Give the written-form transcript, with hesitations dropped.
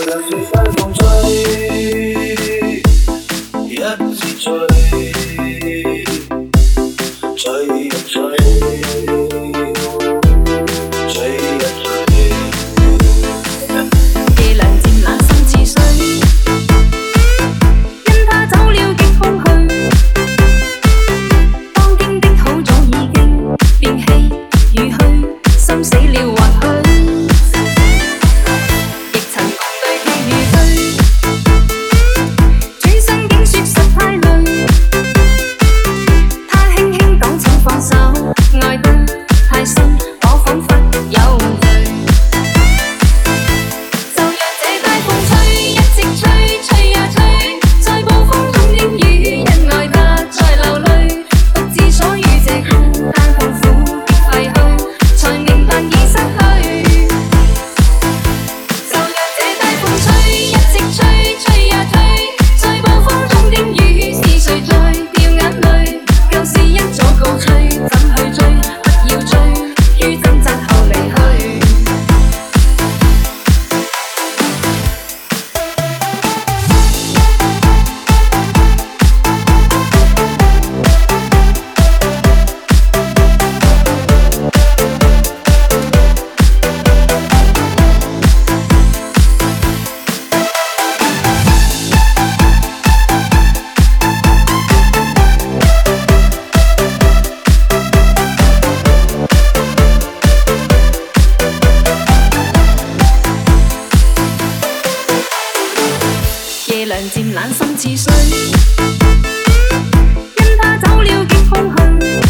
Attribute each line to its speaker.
Speaker 1: 若是大風吹，一直吹，吹呀吹，吹呀吹。
Speaker 2: 夜涼漸冷心似水，因他走了極空虛。當經的好早已經變氣如虛，心死了或許。亦曾共對戲如對，轉身竟說實太累。他輕輕講請放手，愛得太深，我彷彿有罪。就讓這大風吹，一直吹，吹呀吹，在暴風中的雨，因愛他在流淚，不知所予這孤單痛苦的廢墟，才明白已失去。就讓這大風吹，一直吹，吹呀吹，在暴風中的雨，是誰在掉眼淚？舊事一早告吹，怎去追？不要追，於掙扎後離去。夜涼漸冷心似水，因他走了極空虛。